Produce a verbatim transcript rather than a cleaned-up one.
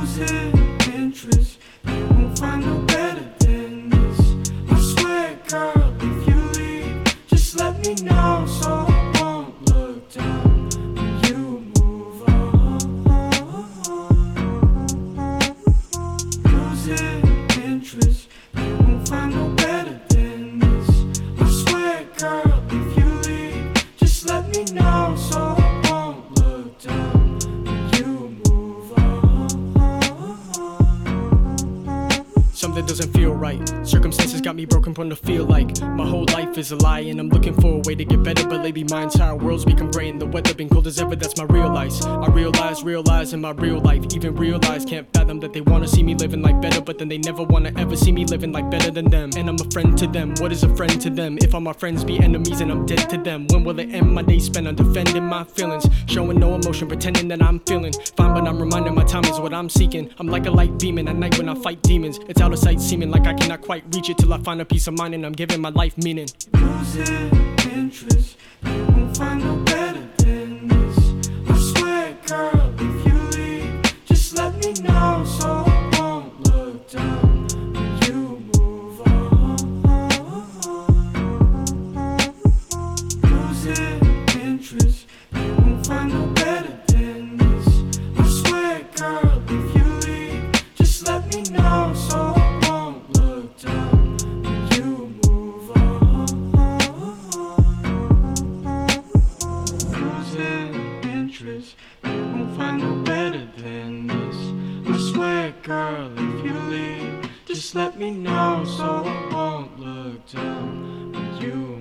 losing interest. You won't find no better than this. I swear, girl, if you leave, just let me know so I won't look down when you move on. Losing interest. You won't find no better than this. I swear, girl, if you leave, just let me know so I won't look down when you move on. Something doesn't feel right. Circumstances got me broken from the feel like my whole life is a lie, and I'm looking for a way to get better. But lately my entire world's become gray and the weather been cold as ever. That's my real life. I realize, realize in my real life, even realize, can't fathom that they wanna see me living like better, but then they never wanna ever see me living like better than them. And I'm a friend to them. What is a friend to them? If all my friends be enemies and I'm dead to them, when will it end? My days spent on defending my feelings, showing no emotion, pretending that I'm feeling fine, but I'm reminding my time is what I'm seeking. I'm like a light beaming at night when I fight demons. It's out of sight, seeming like I cannot quite reach it till I find a peace of mind and I'm giving my life meaning. Losing interest. You won't find no better than this. I swear, girl, if you leave, just let me know so I won't look down when you move on. Losing interest. You won't find no better than this. I swear, girl, if you leave, just let me know so I won't look down when you move on. Losing interest. You won't find no better than this. I swear, girl, if you leave, just let me know so I won't look down when you